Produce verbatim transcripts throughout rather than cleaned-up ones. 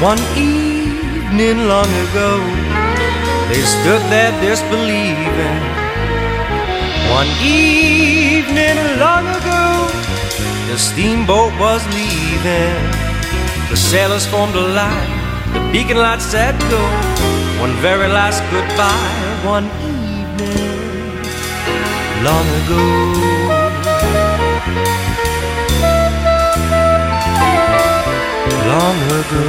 One evening long ago, they stood there disbelieving. One evening long ago, the steamboat was leaving. The sailors formed a line, the beacon light said go. One very last goodbye, one evening long ago. Long ago.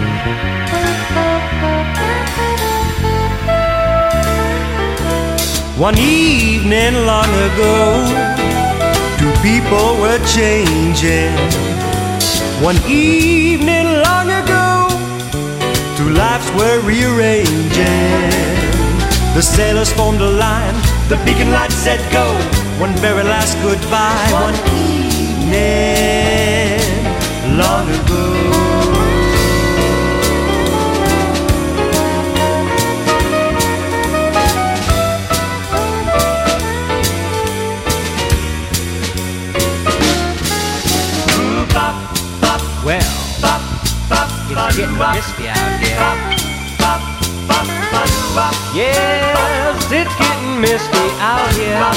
One evening long ago, two people were changing. One evening long ago, two lives were rearranging. The sailors formed a line, the beacon light said go. One very last goodbye, one evening long ago. Well, it's getting misty out here. Yes, it's getting misty out here.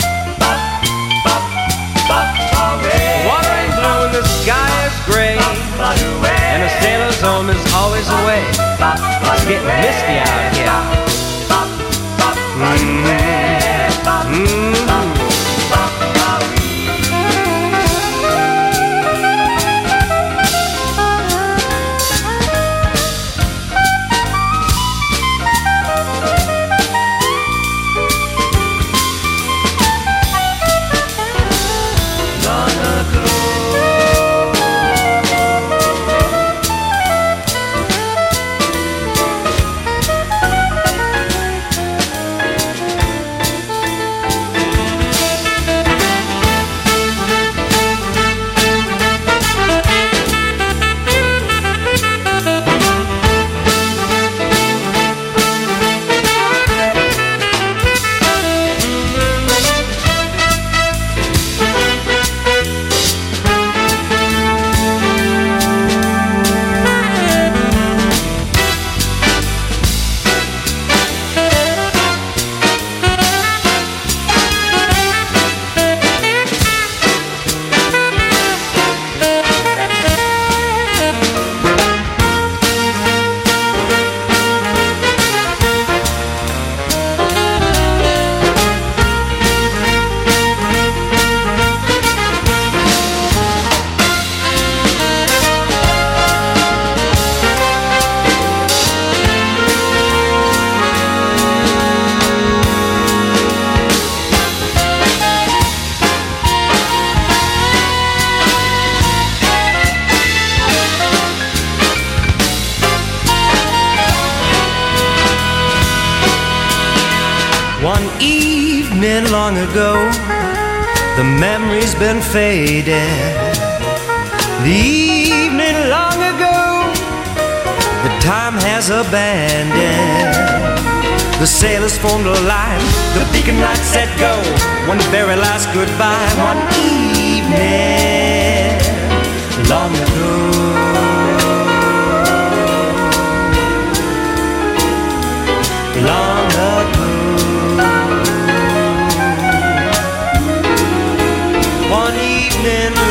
Water ain't blue and the sky is gray, and a sailor's home is always away. It's getting misty out here. Mm-hmm. Mm-hmm. One evening long ago, the memory's been faded. The evening long ago, the time has abandoned. The sailors formed a line, the beacon light said go. One very last goodbye, one evening long ago. Long ago. One evening